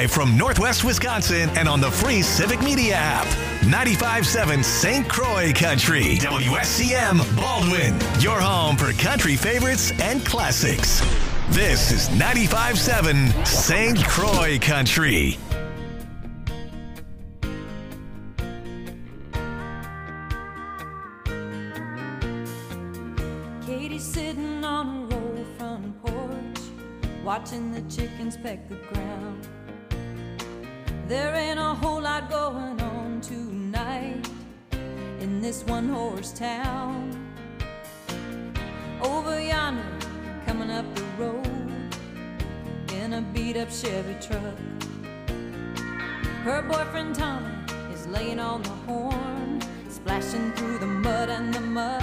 Live from Northwest Wisconsin and on the free Civic Media app. 95.7 St. Croix Country. WSCM Baldwin. Your home for country favorites and classics. This is 95.7 St. Croix Country. Katie's sitting on a roll front porch, watching the chickens peck the ground. There ain't a whole lot going on tonight in this one-horse town. Over yonder, coming up the road in a beat-up Chevy truck, her boyfriend Tommy is laying on the horn, splashing through the mud and the muck.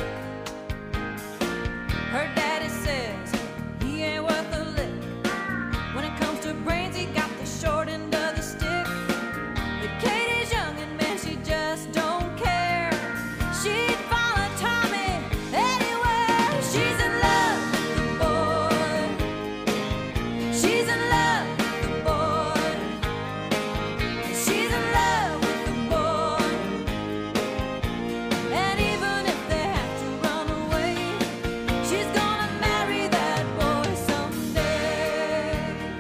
Her daddy says he ain't worth a lick. When it comes to brains, he got the short end of the stick. But Katie's young and man, she just don't care. She'd follow Tommy anywhere. She's in love with the boy. She's in love with the boy. She's in love with the boy. And even if they have to run away, she's gonna marry that boy someday.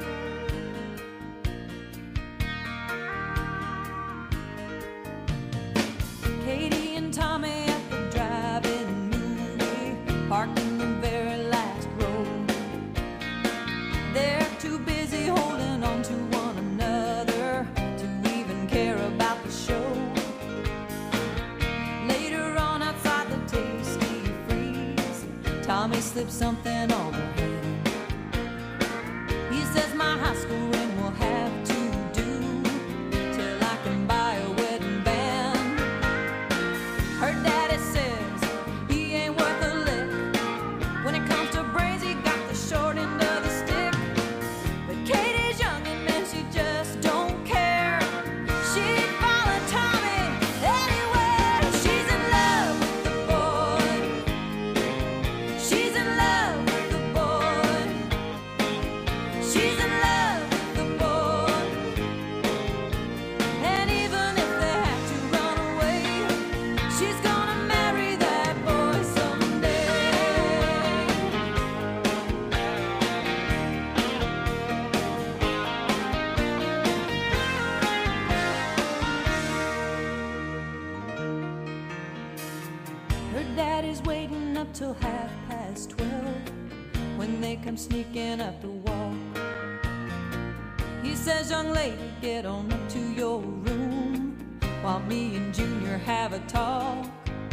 Katie and Tommy at the drive-in movie, parked in the very last row. They're too busy holding on to one another to even care about the show. Later on outside the Tasty Freeze, Tommy slips something on her hand. He says my high school ring will have to do till I can buy a wedding band. Her daddy says he ain't worth a lick. When it comes to brains, he got the short end of the stick. But Katie's young and man, she just don't care. She'd follow Tommy anywhere. She's in love with the boy. She's in love with the boy. She's in love with the boy. And even if they have to run away, she's gonna marry that boy someday. Her daddy's waiting up till 12:30 when they come sneaking up the walk. He says, young lady, get on up to your room while me and Junior have a talk.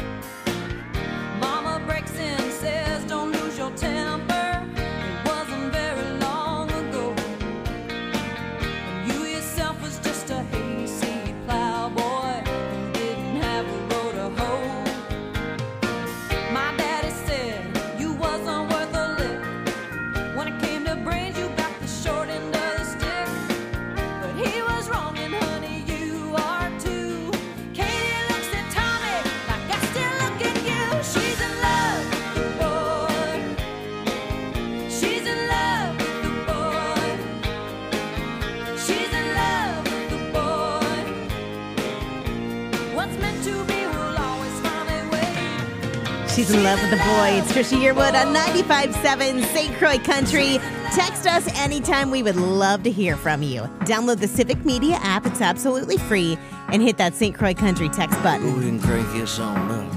Mama breaks in, says, don't lose your temper. It wasn't very long ago. And you yourself was just a hayseed plowboy who didn't have a road to hoe. My daddy said you wasn't worth a lick. When it came to brains, you got the short end of the stick. But he was wrong, and honey, you are too. Katie looks at Tommy like I still look at you. She's in love with the boy. She's in love with the boy. She's in love with the boy. What's meant to be will always find a way. She's in love with the boy. It's Trisha Yearwood on 95.7 St. Croix Country. Text us anytime. We would love to hear from you. Download the Civic Media app. It's absolutely free. And hit that St. Croix Country text button. Go ahead and crank this on up.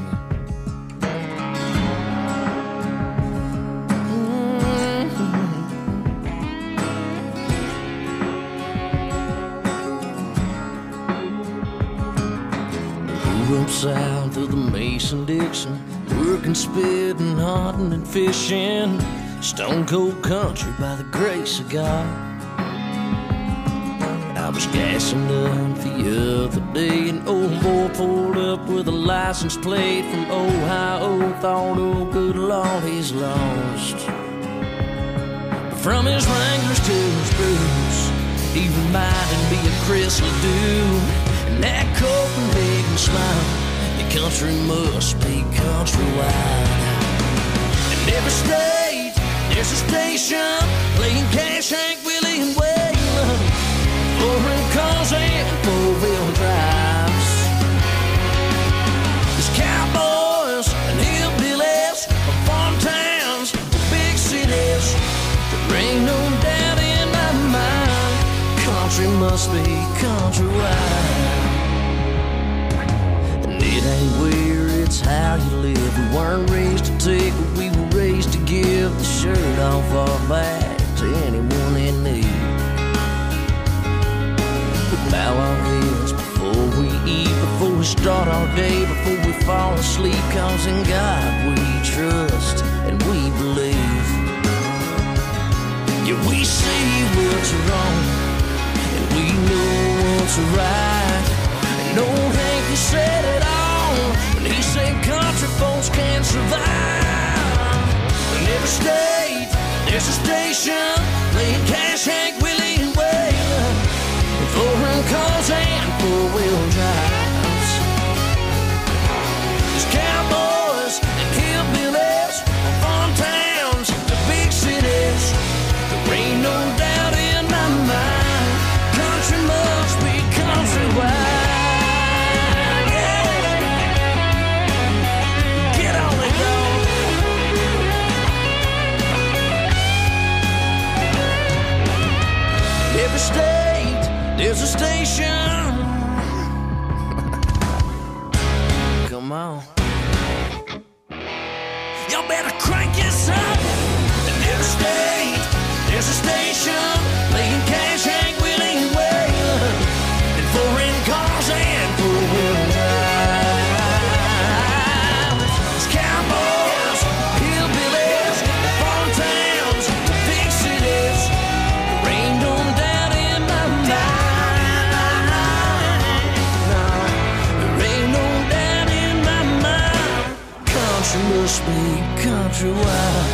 Grew up south of the Mason-Dixon, working, spitting, hunting, and fishing. Stone cold country by the grace of God. I was gassing up the other day, an old boy pulled up with a license plate from Ohio. Thought, oh good Lord, he's lost. From his Wranglers to his boots, he reminded me of Chris Ledoux. And that Copenhagen smile, the country must be countrywide. And every state, there's a station playing Cash, Hank, Willie, and Waylon. For must be countrywide. And it ain't where, it's how you live. We weren't raised to take, but we were raised to give the shirt off our back to anyone in need. We bow our heads before we eat, before we start our day, before we fall asleep, 'cause in God we trust and we believe. Yeah, we see what's wrong and we know what's right. And old Hank said it all when he said country folks can't survive. In every state there's a station playing Cash, Hank, Willie, and Waylon, and foreign cars and four-wheel drives. There's cowboys and hillbillies from farm towns to big cities. There ain't no doubt in my mind, country must be countrywide. Yeah. Get on it, dog. Every state, there's a station. Come on. Y'all better crank this up. In every state, there's a station playing Cash, Hank, Willie, and Waylon, and foreign cars and four-wheel drives. There's cowboys, hillbillies, farm towns, to big cities. There ain't no doubt in my mind. No, there ain't no doubt in my mind. Country must be countrywide.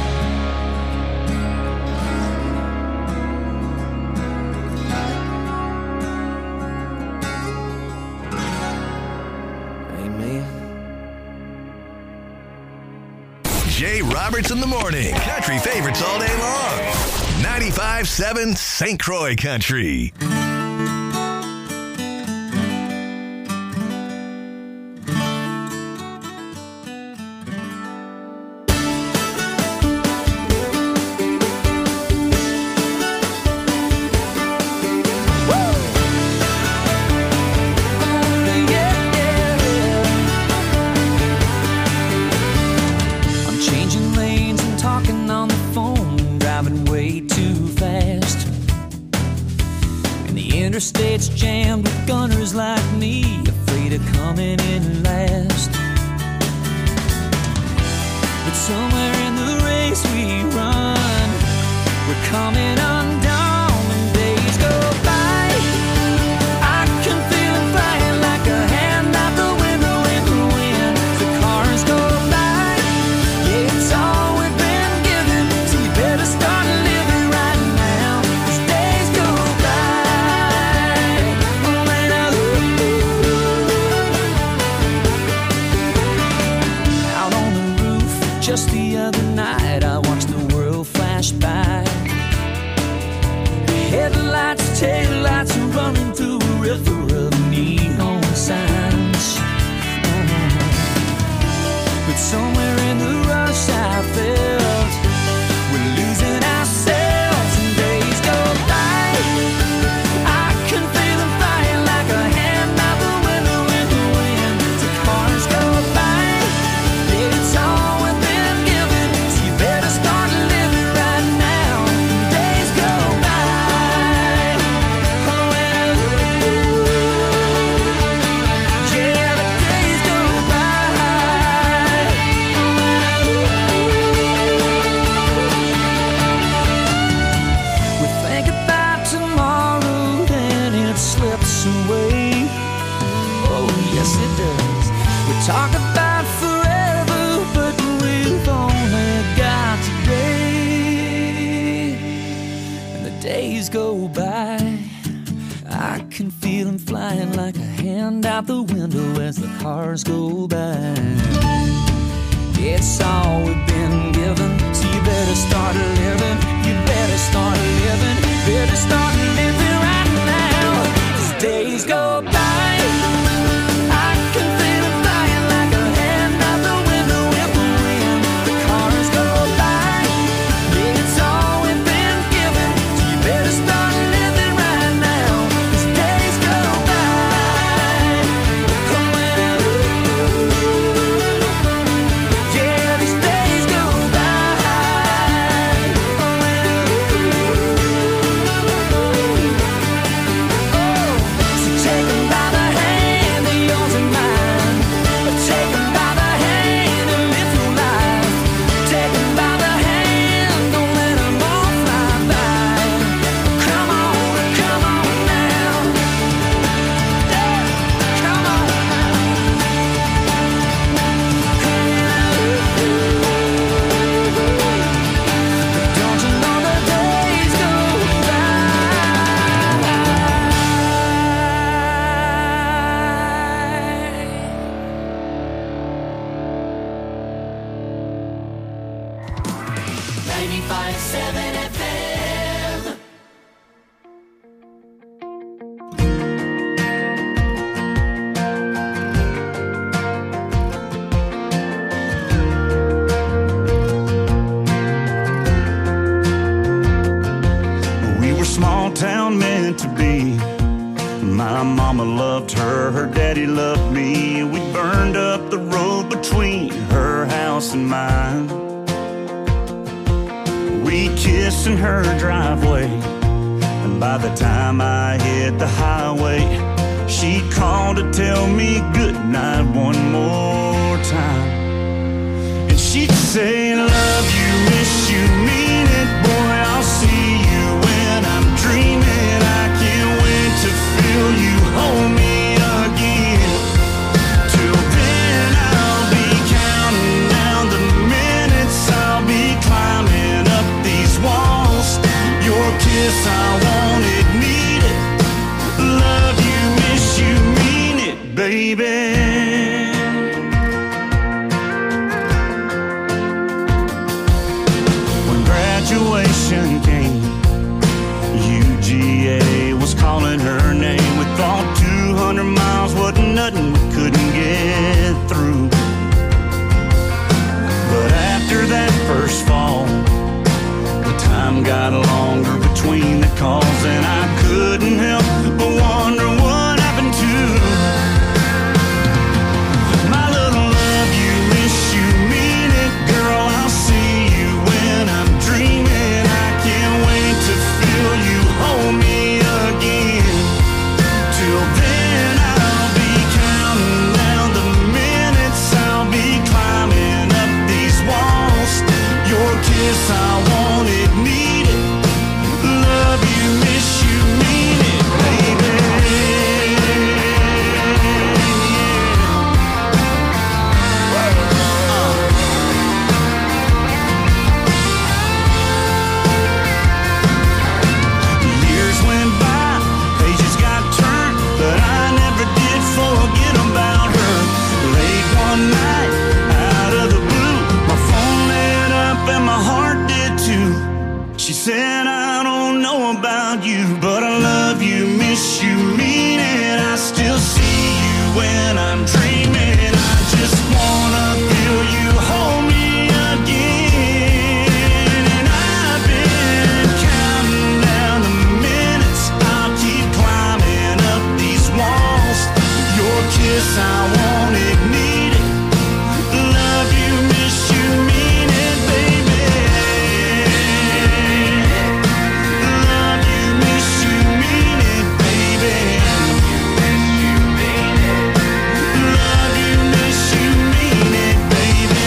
Jay Roberts in the morning. Country favorites all day long. 95.7 St. Croix Country. I'm changing lanes and talking on the phone, driving way too fast. And the interstate's jammed with gunners like me, afraid of coming in last. But somewhere in the race we run, we're coming undone when days go by. I can feel them flying like a hand out the window in the wind. The cars go by. Yeah, it's all we've been given, so you better start living right now, 'cause days go by. Oh, and out on the roof just the other night, I watched the world flash by. Headlights, taillights are running through a river of neon signs. But somewhere in the rush I felt we're losing ourselves and days go by. I can feel them flying like a hand out the window in the wind. The cars go by. Yeah, it's all we've been given, so you better start living right now. Days go by. Oh, and yeah, the days go by. We think about tomorrow, then it slips away. Oh, yes, it does. We talk about forever, but we've only got today. And the days go by. I can feel them flying like a hand out the window as the cars go by. It's all we've been given, so you better start living. You better start living. Better start living right now, 'cause days go by. I can feel them flying like a hand out the window in the wind. The cars go by. Yeah, it's all we've been given, so you better start living right now. 95.7 FM. We were small town meant to be. My mama loved her, her daddy loved me. We burned up the road between her house and mine. We kissed in her driveway, and by the time I hit the highway, she called to tell me goodnight one more time. And she'd say, love you, miss you, mean it, boy, I'll see you when I'm dreaming. I can't wait to feel you hold me again. Till then I'll be counting down the minutes, I'll be climbing up these walls. Your kiss, I want it, need it. Love you, miss you, mean it, baby. Graduation came, UGA was calling her name. We thought 200 miles wasn't nothing, we couldn't get through. But after that first fall, the time got longer between the calls, and I couldn't help but wonder what happened to my little love you, miss you, mean it, girl, I'll see you when I'm dreaming. I can't wait to feel you hold me again. Till then I'll be counting down the minutes, I'll be climbing up these walls. Your kiss, I want it, need it. Love you, miss you, mean it, baby. Years went by, pages got turned, but I never did forget about her. Late one night, out of the blue, my phone lit up and my heart did too. She said, I don't know about you, but I love you, miss you, mean it. I still see you when I'm dreaming. I just wanna feel you hold me again. And I've been counting down the minutes, I'll keep climbing up these walls. Your kiss, I want it, need it. Love you, miss you, mean it, baby. Love you, miss you, mean it, baby. Love you, miss you, mean it, baby.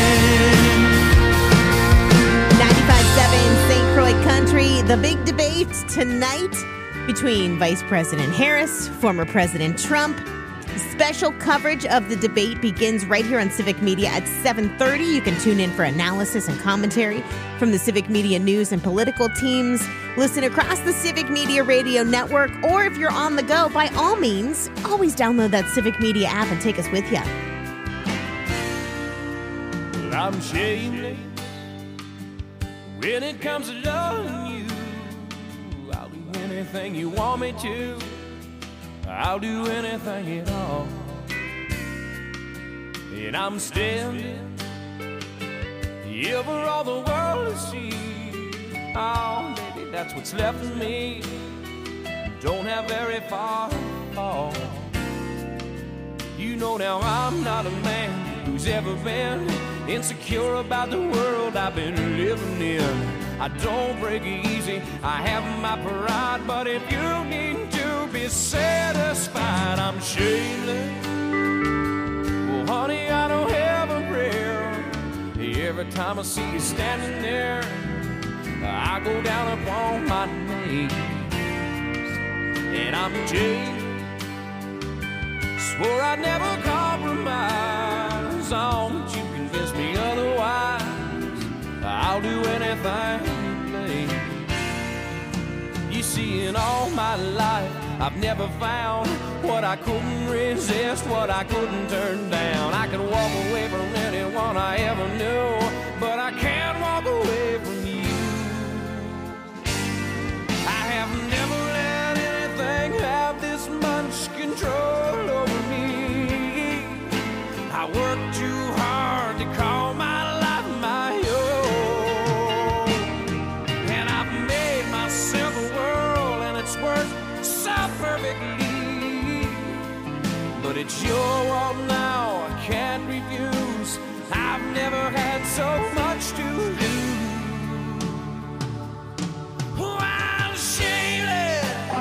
95.7 St. Croix Country. The big debate tonight between Vice President Harris, former President Trump. Special coverage of the debate begins right here on Civic Media at 7:30. You can tune in for analysis and commentary from the Civic Media news and political teams. Listen across the Civic Media Radio Network, or if you're on the go, by all means, always download that Civic Media app and take us with you. Well, I'm shameless when it comes to loving you. I'll do anything you want me to. I'll do anything at all. And I'm standing here for all the world to see. Oh, baby, that's what's left of me. Don't have very far to fall. You know now I'm not a man who's ever been insecure about the world I've been living in. I don't break easy, I have my pride, but if you need to be satisfied, I'm shameless. Well, honey, I don't have a prayer. Every time I see you standing there, I go down upon my knees. And I'm jaded, swore I'd never compromise. Oh, but you convinced me otherwise. I'll do anything you please. You see, in all my life, I've never found what I couldn't resist, what I couldn't turn down. I could walk away from anyone I ever knew, but I can't walk away from too hard to call my life my own. And I've made myself a world, and it's worked so perfectly. But it's your world now, I can't refuse. I've never had so much to lose. Oh, I'm shameless.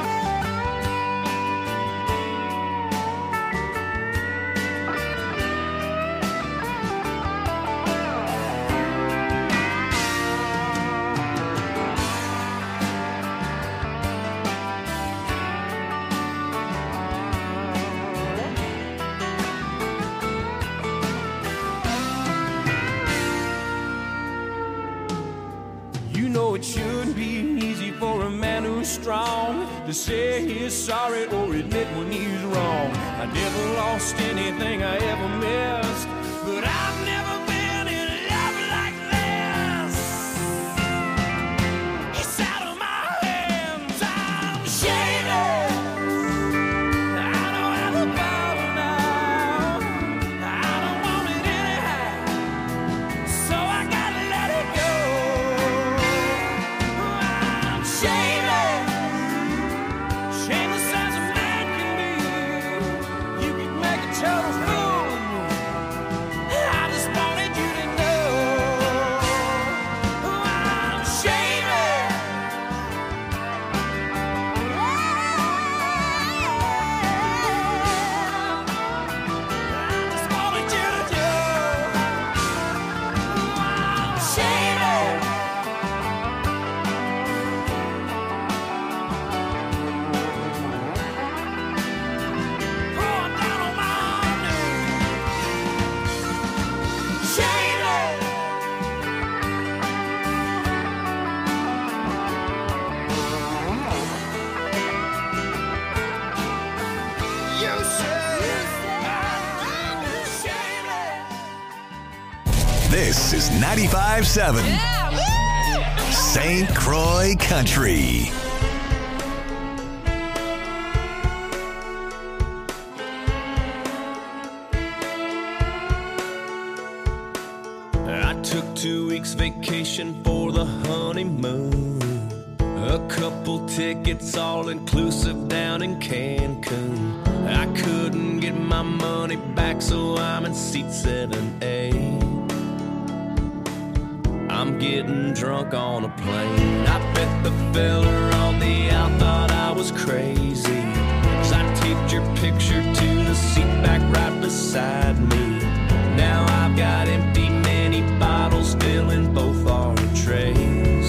You know it shouldn't be easy for a man who's strong to say he's sorry or admit when he's wrong. I never lost anything I ever missed, but I've never been in love like this. It's out of my hands, I'm shameless. I don't have the power now, I don't want it anyhow, so I gotta let it go. I'm shameless, shameless as a man can be. You could make a total fool of me. I just wanted you to know. I'm shameless. I just wanted you to know. I'm shameless. Oh, I'm down on my knees. Shameless. You said I'm shameless. This is 95.7 St. Croix Country. I took 2 weeks vacation for the honeymoon. A couple tickets all inclusive down in Cancun. I couldn't get my money back, so I'm in seat 7A. I'm getting drunk on a plane. I bet the fella on the out thought I was crazy, 'cause I taped your picture to the seat back right beside me. Now I've got empty mini bottles filling both our trays.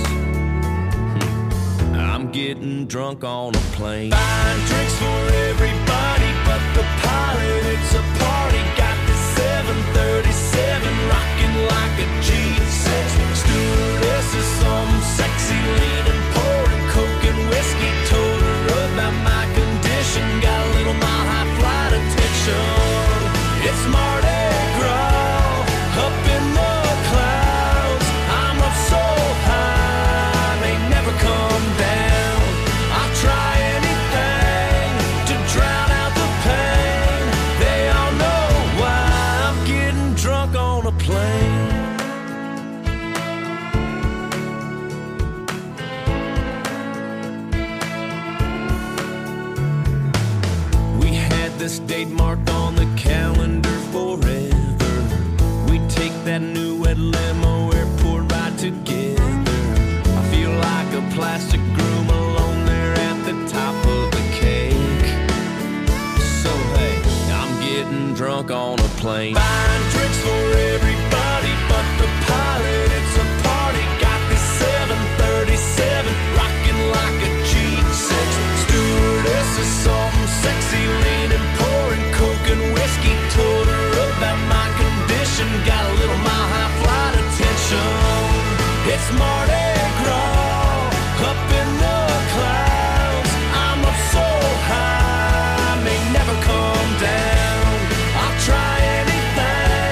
I'm getting drunk on a plane. Buying drinks for everybody but the pilot. It's a party. Got the 737 rocking like a G6. Stewardess is some sexy leaning, pouring coke and whiskey. Told her about my condition. Got a little mile high flight attention. It's Mardi Gras up in the clouds. I'm up so high, may never come down. I'll try anything to drown out the pain. They all know why I'm getting drunk on a plane. We had this date marked on the calendar forever. We take that new red limo airport ride together. I feel like a plastic groom alone there at the top of the cake. So hey, I'm getting drunk on a plane. Buying drinks for everybody but the pilot. It's a party. Got this 737 rocking like a G6. Stewardess is some sexy leaning, pouring coke and whiskey. Told her about my condition. Got a little mile high flight attention. It's Mardi Gras up in the clouds. I'm up so high, may never come down. I'll try anything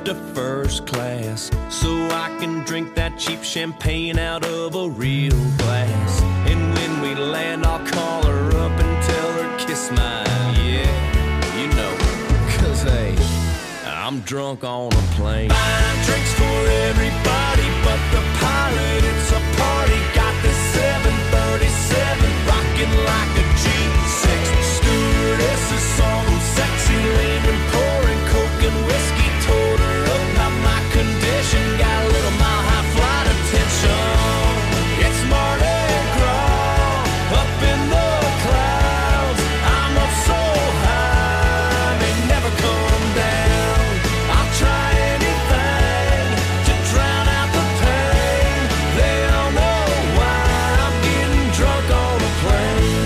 up to first class so I can drink that cheap champagne out of a real glass. And when we land, I'll call her up and tell her kiss mine. Yeah, you know, 'cause hey, I'm drunk on a plane. Buying drinks for everybody but the pilot. It's a party. Got the 737 rocking like a G6. Stewardess is all sexy, leaning, pouring coke and whiskey. Told her about my condition. Got a little mile high flight attention. It's Mardi Gras up in the clouds. I'm up so high, they never come down. I'll try anything to drown out the pain. They all know why I'm getting drunk on a plane.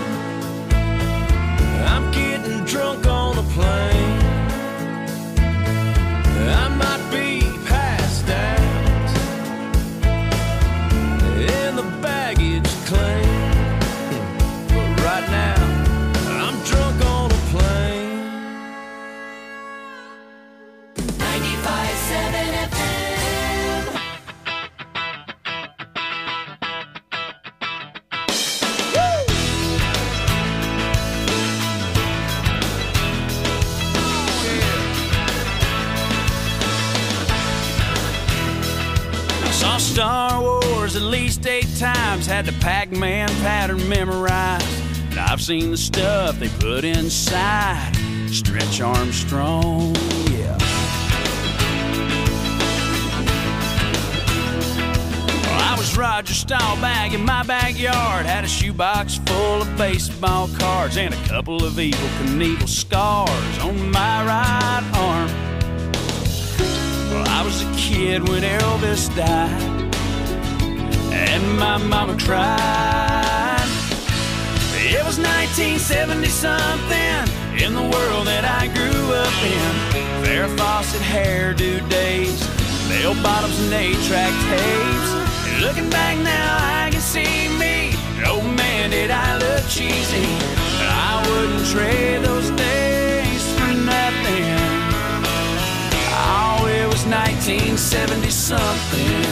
I'm getting drunk on a plane. I might be passed out in the baggage claim, but right now I'm drunk on a plane. 95.7 FM. I saw Star Wars at least 8 times, had the Pac-Man pattern memorized. And I've seen the stuff they put inside Stretch Armstrong, yeah. Well, I was Roger Staubach in my backyard, had a shoebox full of baseball cards and a couple of Evel Knievel scars on my right arm. Well, I was a kid when Elvis died, and my mama cried. It was 1970-something in the world that I grew up in. Farrah Fawcett hairdo days, bell bottoms and 8-track tapes. And looking back now, I can see me. Oh man, did I look cheesy. But I wouldn't trade those days for nothing. Oh, it was 1970-something.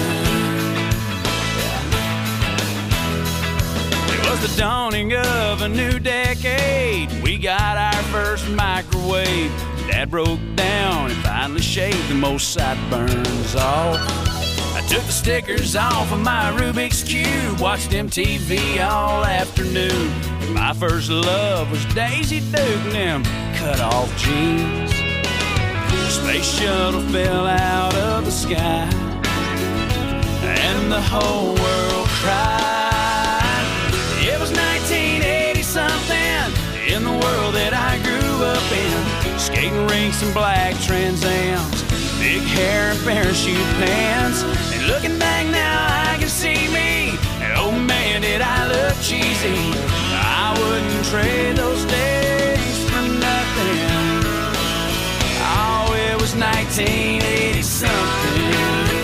It was the dawning of a new decade. We got our first microwave. Dad broke down and finally shaved the most sideburns off. I took the stickers off of my Rubik's Cube, watched MTV all afternoon. And my first love was Daisy Duke and them cut-off jeans. The space shuttle fell out of the sky, and the whole world cried. It was 1980-something in the world that I grew up in. Skating rinks and black Trans Ams, big hair and parachute pants. And looking back now, I can see me. And oh man, did I look cheesy. I wouldn't trade those days for nothing. Oh, it was 1980-something.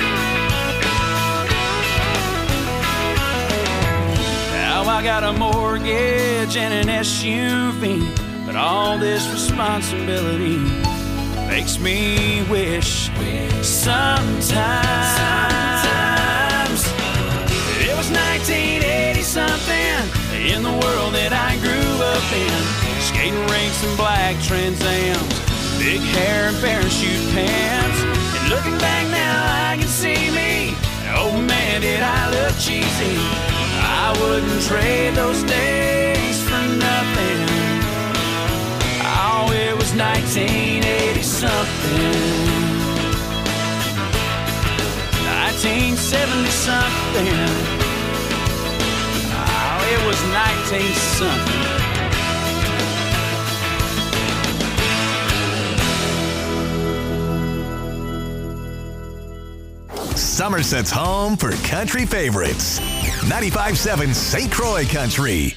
Now I got a mortgage and an SUV, but all this responsibility makes me wish sometimes it was 1980-something in the world that I grew up in. Skating rinks and black Trans Ams, big hair and parachute pants. And looking back now, I can see me. Oh man, did I look cheesy. I wouldn't trade those days for nothing. Oh, it was 1980-something. 1970-something. Oh, it was 19-something. Somerset's home for country favorites. 95.7 St. Croix Country.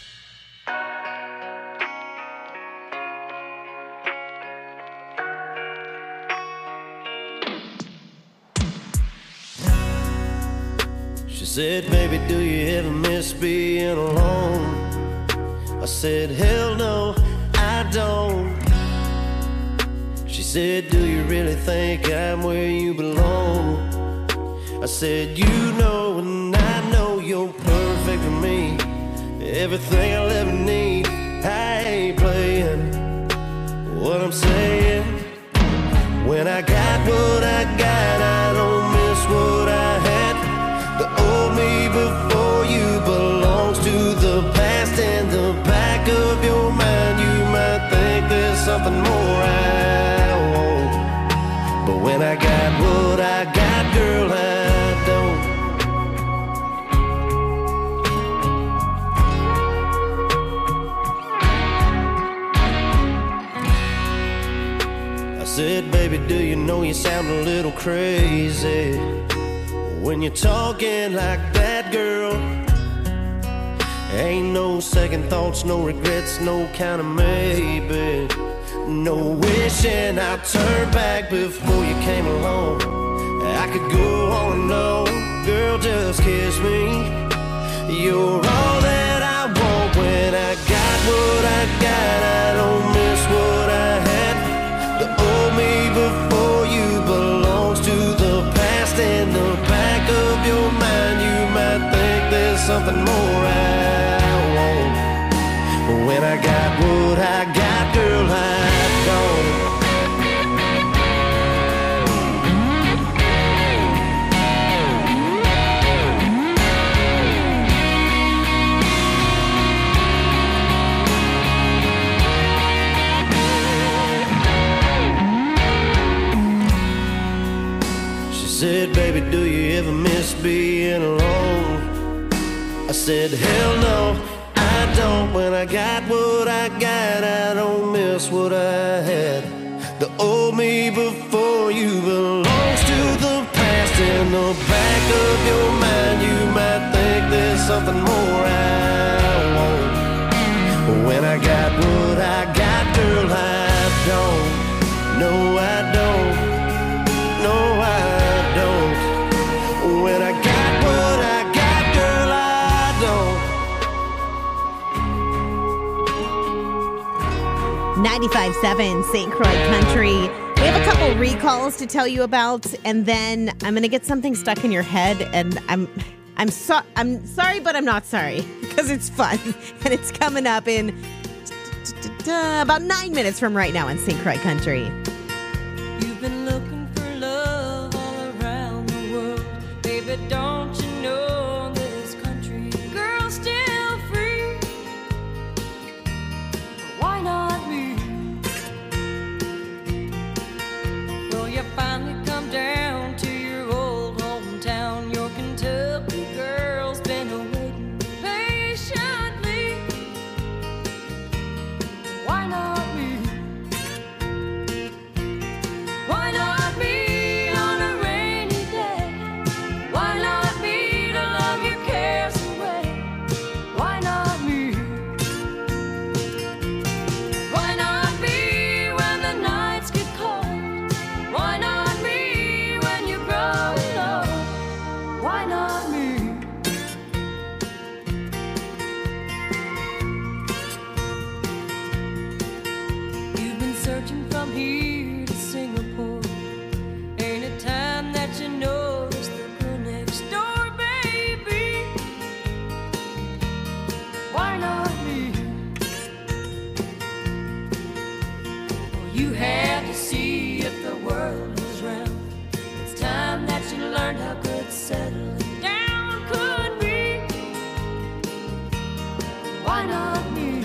She said, baby, do you ever miss being alone? I said, hell no, I don't. She said, do you really think I'm where you belong? I said, you know and I know you're perfect for me. Everything I'll ever need. I ain't playing what I'm saying. When I got what I got, I don't miss what I had. The old me before you belongs to the past. In the back of your mind, you might think there's something more I want. But when I got what I got, girl, I don't. I said, baby, do you know you sound a little crazy when you're talking like that, girl? Ain't no second thoughts, no regrets, no kind of maybe. No wishing I'd turn back before you came along. I could go on and on, girl, just kiss me. You're all that I want. When I got what I got, I don't miss what I had. The old me before you belongs to the past. In the back of your mind, you might think there's something more I want. But when I got what I got, girl, I don't. Said, baby, do you ever miss being alone? I said, hell no, I don't. When I got what I got, I don't miss what I had. The old me before you belongs to the past. In the back of your mind, you might think there's something more I want. But when I got what I got, girl, I don't. No, I don't. No, I don't. When I got what I got, girl, I don't. 95.7 St. Croix Country. We have a couple recalls to tell you about, and then I'm going to get something stuck in your head, and I'm sorry, but I'm not sorry, because it's fun, and it's coming up in about 9 minutes from right now in St. Croix Country. You've been looking for love all around the world. Baby, don't you know this country girl's still free? Why not me? Well, you finally come down to your old hometown. Your Kentucky girl's been awaiting patiently. Why not me? Why not me on a rainy day? Why not me to love your cares away? Why not me? Why not me when the nights get cold? Why not me when you grow old? Why not me? You've been searching from here to Singapore. Ain't it time that you notice the girl next door, baby? Why not me? Well, you had to see if the world was round. It's time that you learned how good settling down could be. Why not me?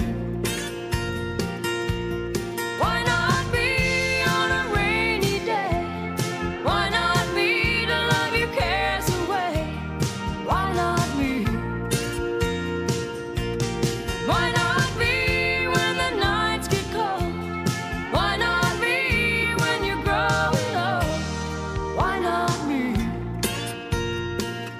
Why not me on a rainy day? Why not me to love your cares away? Why not me? Why not me when the nights get cold? Why not me when you're growing old? Why not me?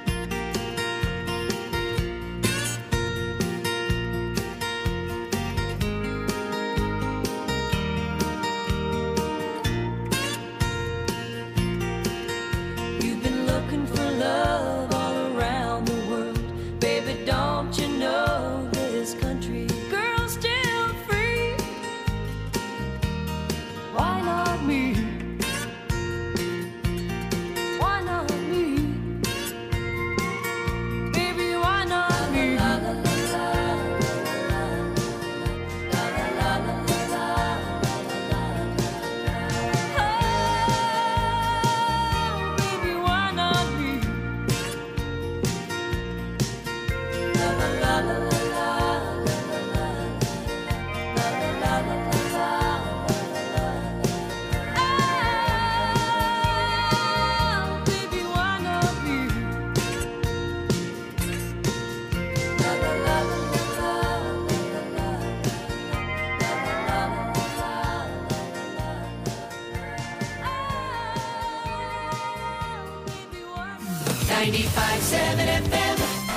95.7 FM.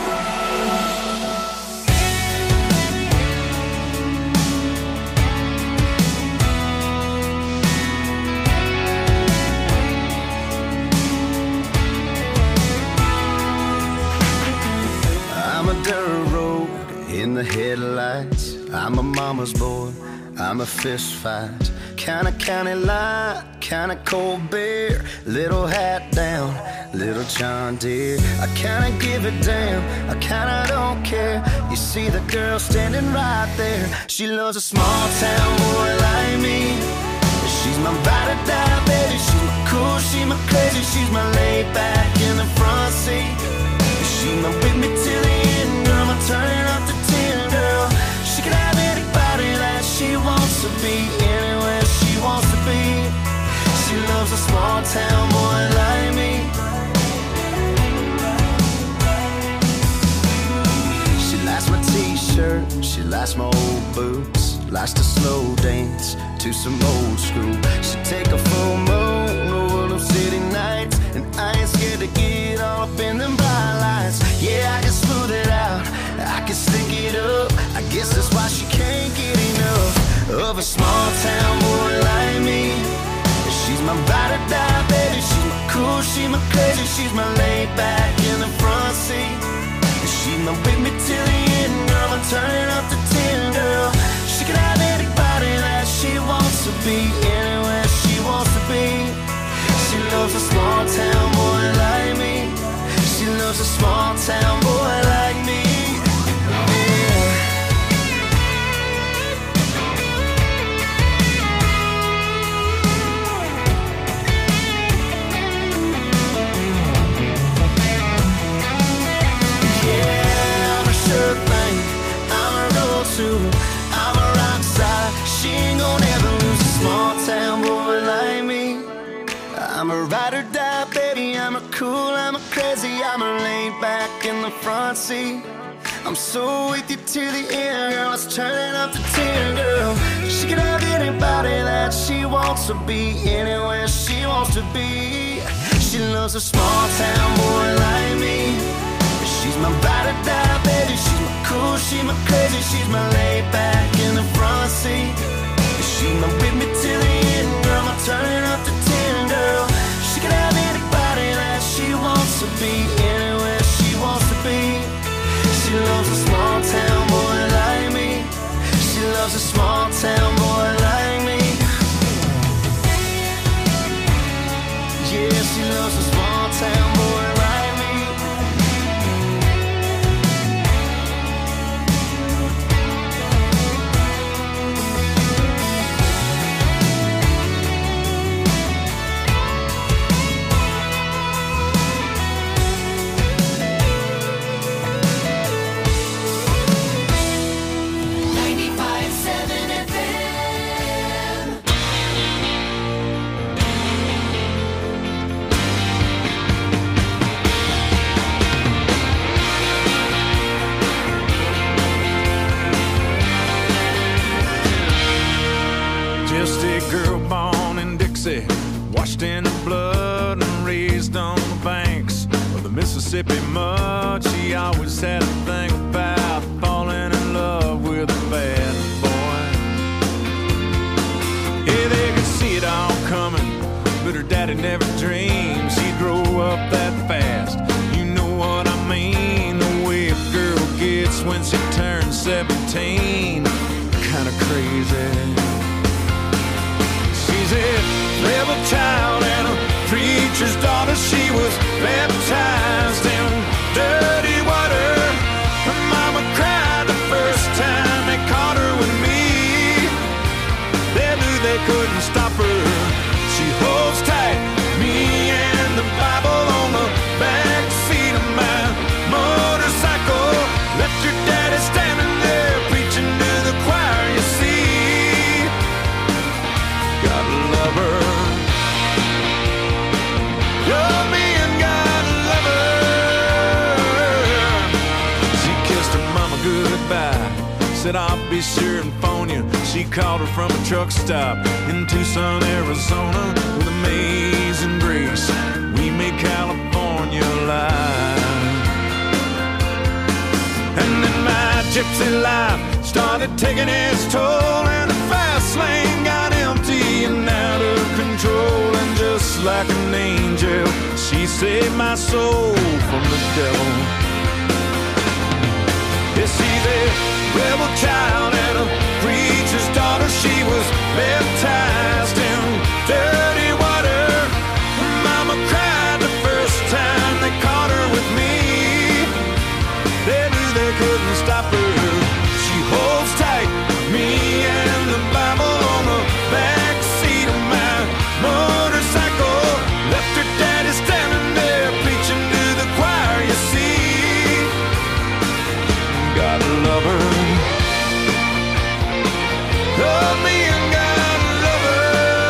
I'm a dirt road in the headlights. I'm a mama's boy. I'm a fist fight. Kinda county line, kinda cold beer. Little hat down, little John Deere. I kinda give a damn, I kinda don't care. You see the girl standing right there. She loves a small town boy like me. She's my ride or die, baby. She's my cool, she's my crazy. She's my laid back in the front seat. She's my with me till the end, girl. I'm turning up the 10, girl. She can have anybody that she wants to be, anywhere she wants to be. She loves a small town boy like me. She likes my t-shirt, she likes my old boots, likes to slow dance to some old school. She take a full moon over them city nights, and I ain't scared to get all up in them bright lights. Yeah, I can smooth it out, I can stick it up. I guess that's why she can't get enough of a small town boy like me. She's my ride or die, baby. She's my cool, she's my crazy. She's my laid back in the front seat. She's my with me till the end, girl. I'm turning up the 10, girl. She can have anybody that she wants to be, anywhere she wants to be. She loves a small town boy like me. She loves a small town boy like me. I'm a rock star. She ain't gonna ever lose a small town boy like me. I'm a ride or die, baby. I'm a cool, I'm a crazy. I'm a laid back in the front seat. I'm so with you to the end, girl. Let's turn it up to 10, girl. She can have anybody that she wants to be, anywhere she wants to be. She loves a small town boy like me. She's my ride or die, baby. She's my cool, she's my crazy. She's my laid back in the front seat. She's my with me till the end, girl. I'm turning up to 10, girl. She can have anybody that she wants to be, anywhere she wants to be. She loves a small town boy like me. She loves a small town boy like me. Yeah, she loves a small town boy like me. Washed in the blood and raised on the banks of the Mississippi mud. She always had a thing about falling in love with a bad boy. Yeah, they could see it all coming, but her daddy never dreamed she'd grow up that fast. You know what I mean, the way a girl gets when she turns 17. Kinda crazy. She's a rebel child and a preacher's daughter. She was baptized in dirty water. Her mama cried the first time they caught her with me. They knew they couldn't stop her. She holds tight, me and the Bible on the back seat of my motorcycle. Left your daddy standing there preaching to the choir, you see. Gotta love her. You're being God lover. She kissed her mama goodbye, said I'll be sure and phone you. She called her from a truck stop in Tucson, Arizona, with amazing grace. We made California live. taking its toll, and the fast lane got empty and out of control. And just like an angel, she saved my soul from the devil. Yes, she's a rebel child and a preacher's daughter. She was baptized in dirty water. Mama cried the first time they caught her with me. They knew they couldn't stop her. She holds tight, me and the Bible on the back seat of my motorcycle. Left her daddy standing there preaching to the choir, you see. Gotta love her. Love me and gotta love her.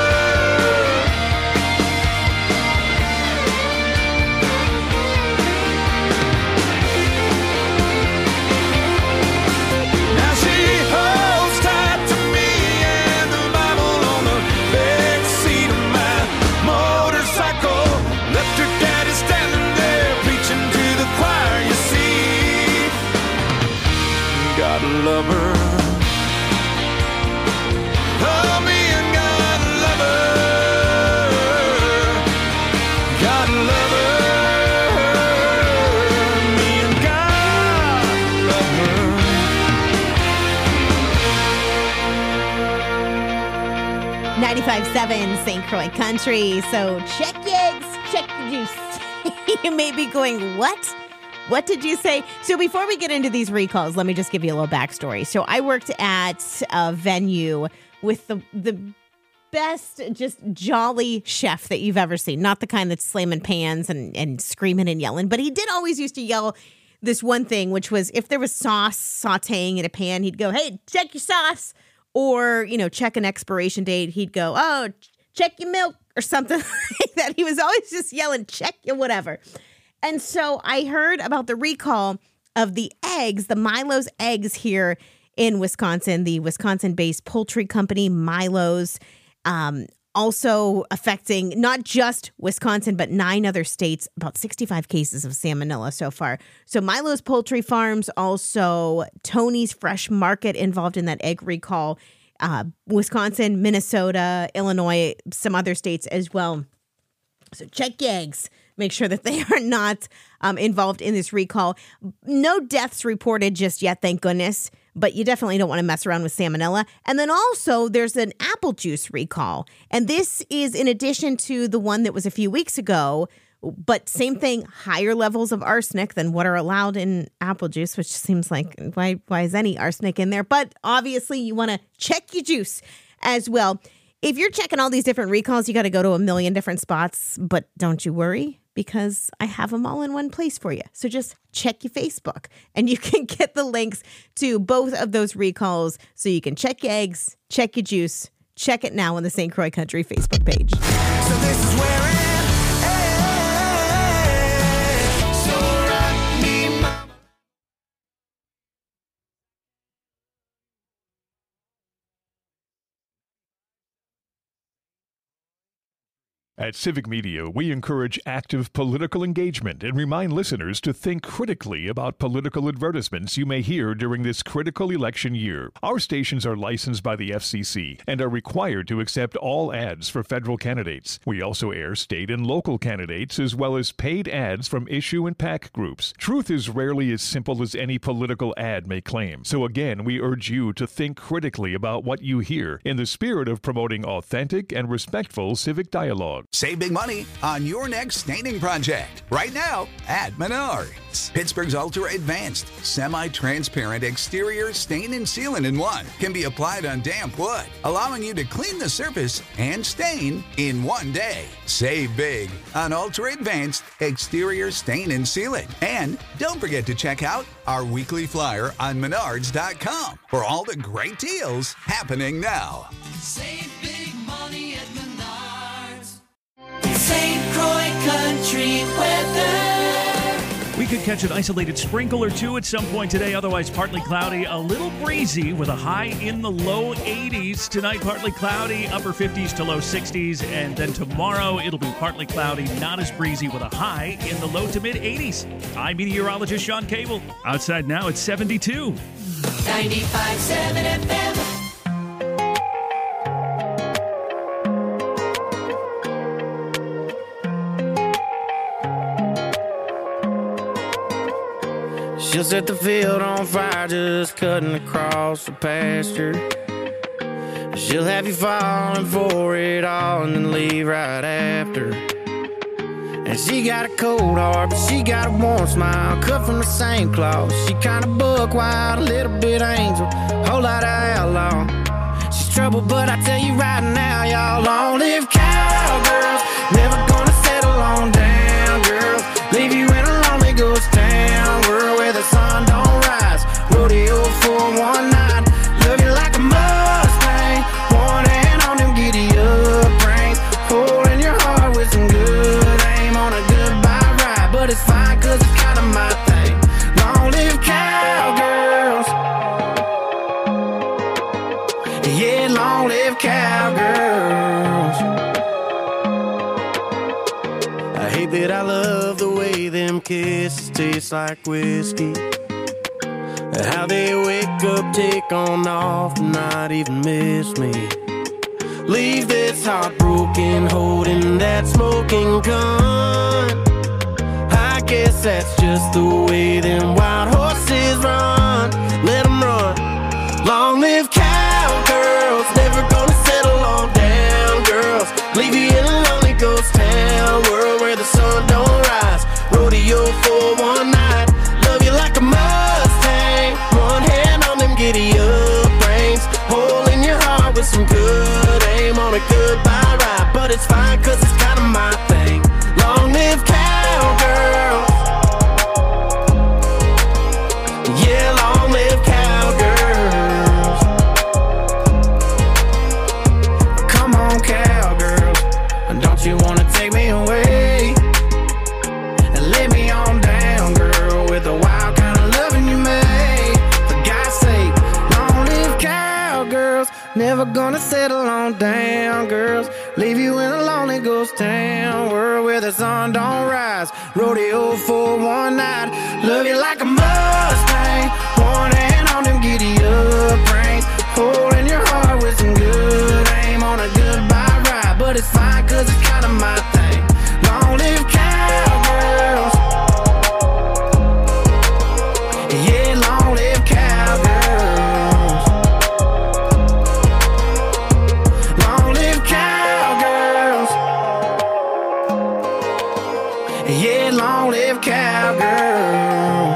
Now she holds tight to me and the Bible on the back seat of my motorcycle. Left her daddy standing there preaching to the choir, you see. Gotta love her. Love me and gotta love her. Gotta love her. Me and God love her. 95.7 St. Croix Country. So check your eggs, check the juice. You may be going, what? What did you say? So before we get into these recalls, let me just give you a little backstory. So I worked at a venue with the best, just jolly chef that you've ever seen. Not the kind that's slamming pans and screaming and yelling, but he did always used to yell this one thing, which was if there was sauce sauteing in a pan, he'd go, hey, check your sauce. Or, check an expiration date. He'd go, oh, check your milk or something like that. He was always just yelling, check your whatever. And so I heard about the recall of the eggs, the Milo's eggs here in Wisconsin, the Wisconsin-based poultry company Milo's, also affecting not just Wisconsin, but 9 other states, about 65 cases of salmonella so far. So Milo's Poultry Farms, also Tony's Fresh Market involved in that egg recall, Wisconsin, Minnesota, Illinois, some other states as well. So check your eggs. Make sure that they are not involved in this recall. No deaths reported just yet, thank goodness. But you definitely don't want to mess around with salmonella. And then also there's an apple juice recall. And this is in addition to the one that was a few weeks ago. But same thing, higher levels of arsenic than what are allowed in apple juice, which seems like, why is any arsenic in there? But obviously you want to check your juice as well. If you're checking all these different recalls, you got to go to a million different spots. But don't you worry, because I have them all in one place for you. So just check your Facebook and you can get the links to both of those recalls so you can check your eggs, check your juice, check it now on the St. Croix Country Facebook page. So this is where it ends. So rock me, mama. At Civic Media, we encourage active political engagement and remind listeners to think critically about political advertisements you may hear during this critical election year. Our stations are licensed by the FCC and are required to accept all ads for federal candidates. We also air state and local candidates as well as paid ads from issue and PAC groups. Truth is rarely as simple as any political ad may claim. So again, we urge you to think critically about what you hear in the spirit of promoting authentic and respectful civic dialogue. Save big money on your next staining project right now at Menards. Pittsburgh's Ultra Advanced semi-transparent exterior stain and sealant in one can be applied on damp wood, allowing you to clean the surface and stain in one day. Save big on Ultra Advanced exterior stain and sealant. And don't forget to check out our weekly flyer on Menards.com for all the great deals happening now. Save big money at Menards. St. Croix Country weather. We could catch an isolated sprinkle or two at some point today, otherwise partly cloudy, a little breezy with a high in the low 80s. Tonight, partly cloudy, upper 50s to low 60s, and then tomorrow it'll be partly cloudy, not as breezy with a high in the low to mid 80s. I'm meteorologist Sean Cable. Outside now, it's 72. 95.7 FM. She'll set the field on fire just cutting across the pasture. She'll have you falling for it all and then leave right after. And she got a cold heart, but she got a warm smile, cut from the same cloth. She kinda buck wild, a little bit angel, whole lot of outlaw. She's trouble, but I tell you right now, y'all, long live cowgirls. Never gonna settle on down, girls. Leave you in a lonely ghost town, world where the sun don't rise. Rodeo for one night, love you like a Mustang. One hand on them giddy up reins, holding your heart with some good aim on a goodbye ride. But it's fine, cause it's kinda my thing. Long live cowgirls. Yeah, long live cowgirls. I hate that I love the way them kisses taste like whiskey. How they wake up, take on off, and not even miss me. Leave this heartbroken, holding that smoking gun. I guess that's just the way them wild horses run. Let them run. Long live cowgirls, never gonna settle on down, girls. Leave you in a lonely ghost town, world where the sun don't rise. Rodeo for one night, love you like a Mustang. One hand on them giddy up reins, holding your heart with some good aim on a goodbye ride. But it's fine, cause it's kinda my thing. Long live cowgirls. Yeah, long live cowgirls. Come on, cowgirls, don't you wanna take me away and lay me on down, girl, with the wild kind of loving you made. For God's sake, long live cowgirls. Never gonna settle on down, girls. Leave you in a lonely ghost town, world where the sun don't rise. Rodeo for one night, love you like a Mustang. One hand on them giddy up reins, holding your heart with some good aim on a goodbye ride. But it's fine, cause it's kinda my thing. Long live cowgirls. Yeah, long live cowgirls. Long live cowgirls. Yeah, long live cowgirls.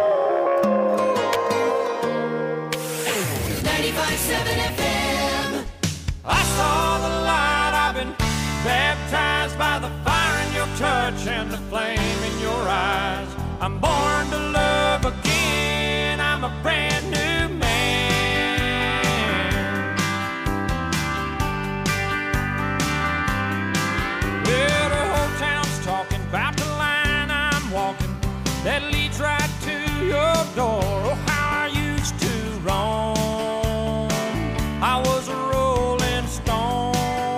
95.7 FM. I saw the light, I've been baptized by the fire in your touch and the flame in your eyes. I'm born to love again, I'm a brand new man. Well, the whole town's talking about the line I'm walking that leads right to your door. Oh, how I used to roam, I was a rolling stone.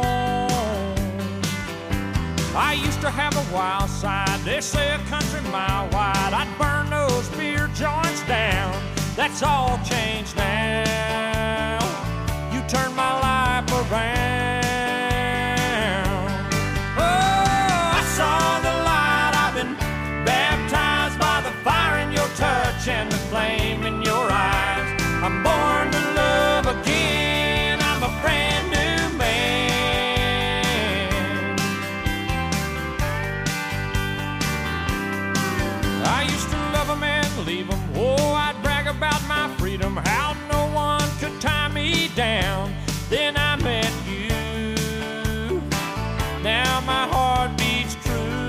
I used to have a wild side, they say a country mile wide. I'd burn those beer joints down, that's all changed now. You turned my life around. Oh, I saw the light, I've been baptized by the fire in your touch and the flame in your eyes. I'm born to love again, I'm a brand new man. I used to love 'em and leave 'em. Oh, I'd brag about my freedom, how no one could tie me down. Then I met you, now my heart beats true.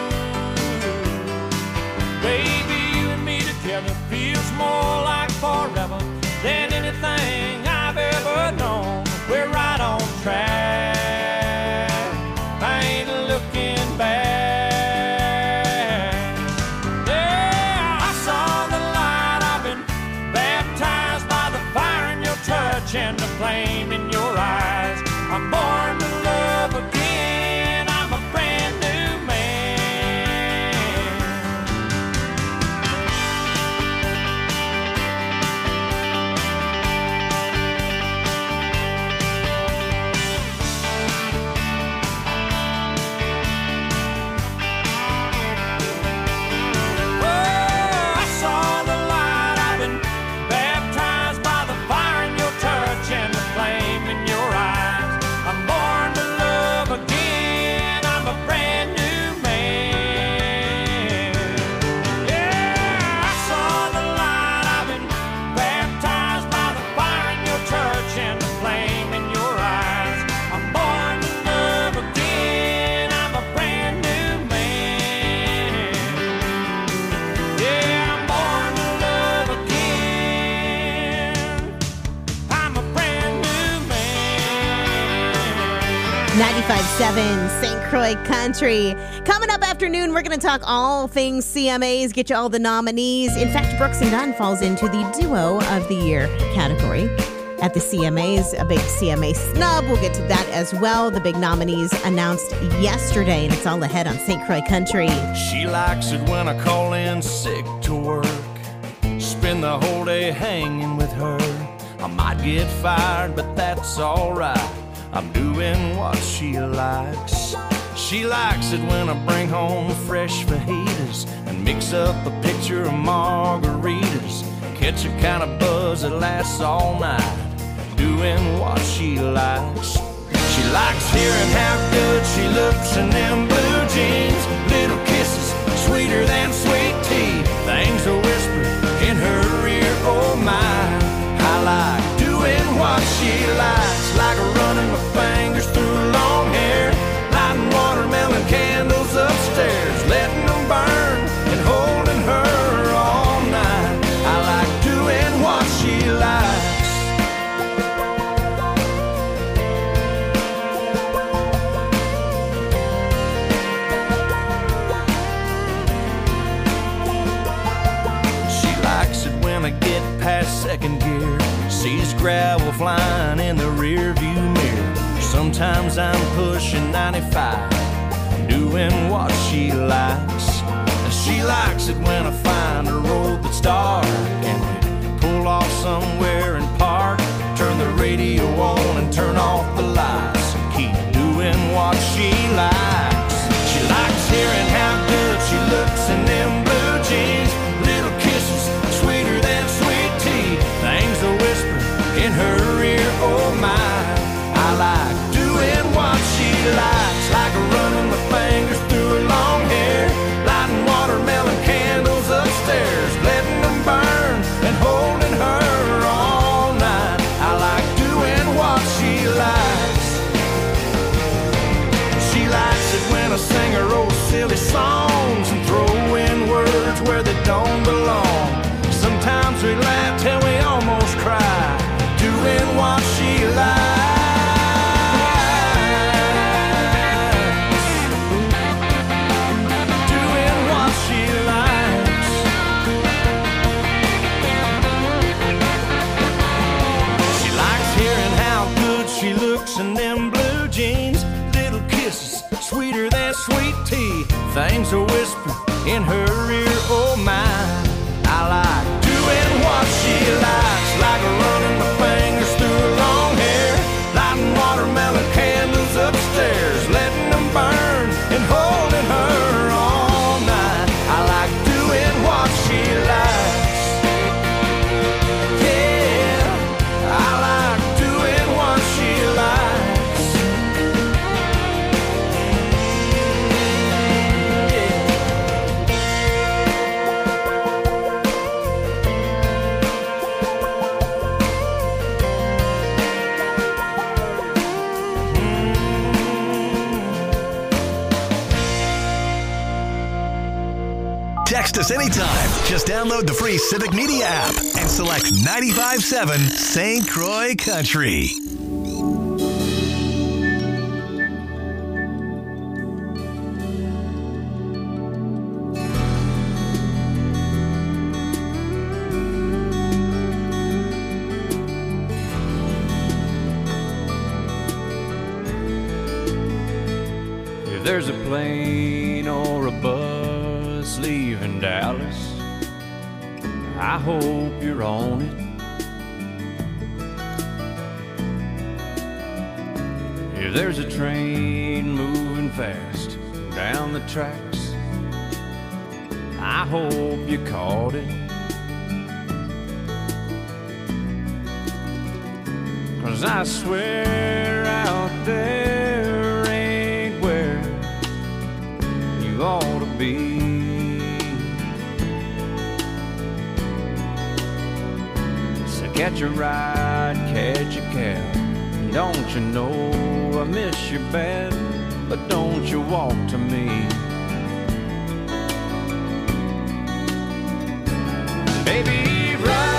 Baby, you and me together feels more like forever than anything I've ever known. We're right on track, I ain't looking back. Yeah, I saw the light, I've been baptized by the fire in your touch and the flame in your eyes. I'm born to love again, I'm a brand new man. 95.7 St. Croix Country. Coming up afternoon, we're going to talk all things CMAs, get you all the nominees. In fact, Brooks and Dunn falls into the Duo of the Year category at the CMAs, a big CMA snub. We'll get to that as well. The big nominees announced yesterday, and it's all ahead on St. Croix Country. She likes it when I call in sick to work. Spend the whole day hanging with her. I might get fired, but that's alright. I'm doing what she likes. She likes it when I bring home fresh fajitas and mix up a picture of margaritas. Catch a kind of buzz that lasts all night. Doing what she likes. She likes hearing how good she looks in them blue jeans. Little kisses, sweeter than sweet tea. Things are whispered in her ear, oh my. I like doing what she likes. Like running my fingers through long hair. Lighting watermelon candles upstairs. Letting them burn and holding her all night. I like doing what she likes. I get past second gear, sees gravel flying in the rear view mirror. Sometimes I'm pushing 95, doing what she likes. And she likes it when I find a road that's dark and we pull off somewhere and park. Turn the radio on and turn off the lights and keep doing what she likes. She likes hearing how good she looks in them blue jeans. Little kisses, sweeter than sweet tea. Things are whispered in her ear, oh my. I like doing what she likes. Like running my fingers through her long hair. Lighting watermelon candles upstairs. Letting them burn and holding her all night. I like doing what she likes. She likes it when I sing her old silly songs and throw in words where they don't belong. Sometimes we laugh till we almost cry, doing what she likes. Doing what she likes. She likes hearing how good she looks in them blue jeans. Little kisses, sweeter than sweet tea. Things are whispered in her ear, oh my. I like doing what she likes. Like running my fingers through her long hair. Lighting watermelon candles upstairs. Letting them burn and holding her all night. I like doing what she likes. Yeah, I like doing what she likes. Text us anytime. Just download the free Civic Media app and select 95.7 St. Croix Country. If there's a plane or a bus leaving Dallas, I hope you're on it. If there's a train moving fast down the tracks, I hope you caught it. 'Cause I swear out there ain't where you ought to be. So catch a ride, catch a cab. Don't you know I miss you bad, but don't you walk to me. Baby,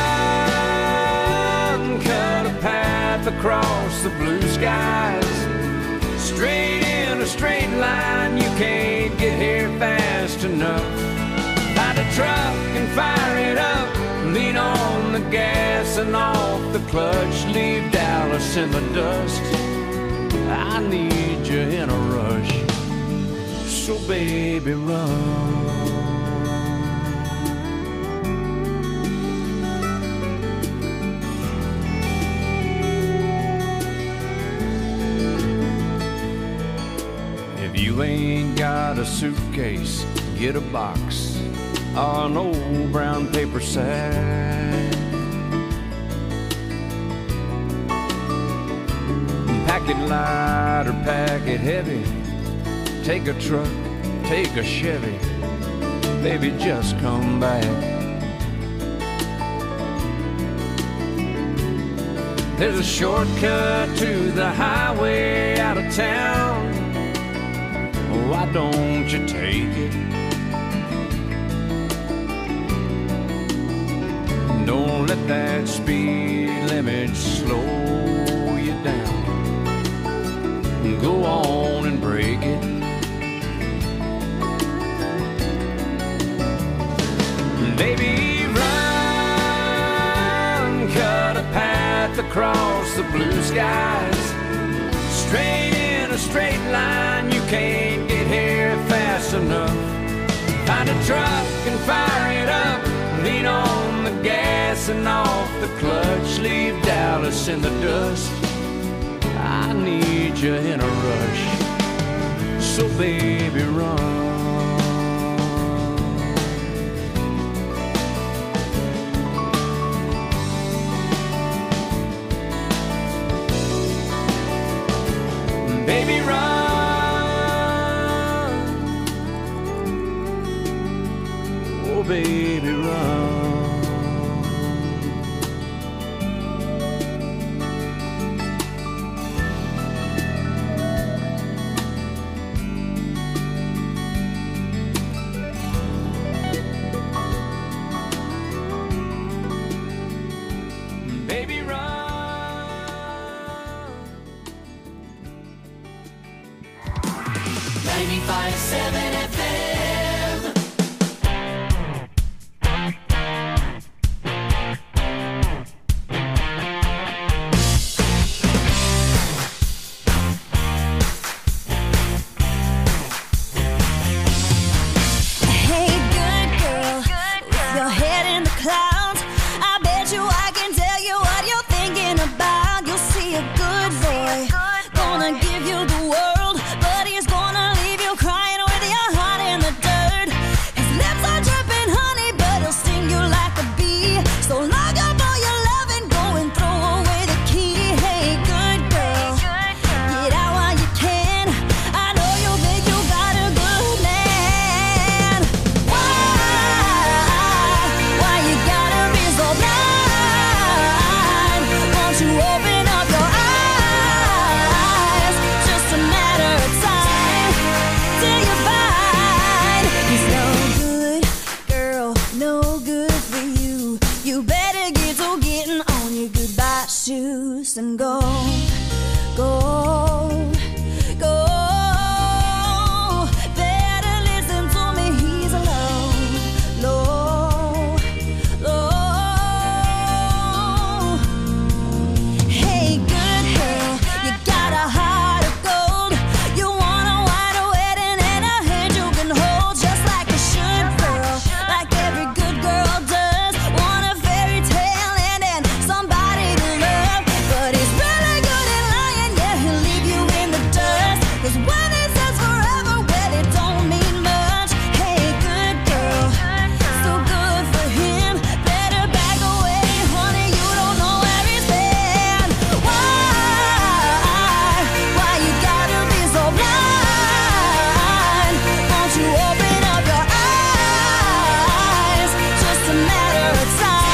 run, cut a path across the blue skies, straight into can't get here fast enough. Find a truck and fire it up. Lean on the gas and off the clutch. Leave Dallas in the dust. I need you in a rush. So baby, run. If you ain't got a suitcase, get a box or an old brown paper sack. Pack it light or pack it heavy. Take a truck, take a Chevy. Baby, just come back. There's a shortcut to the highway out of town. Why don't you take it? Don't let that speed limit slow you down. Go on and break it. Baby, run, cut a path across the blue skies. Straight in a straight line, you can't get here fast enough. Find a truck and fire it up. Lean on the gas and off the clutch. Leave Dallas in the dust. I need you in a rush. So baby, run. Baby, run. Oh, baby, run.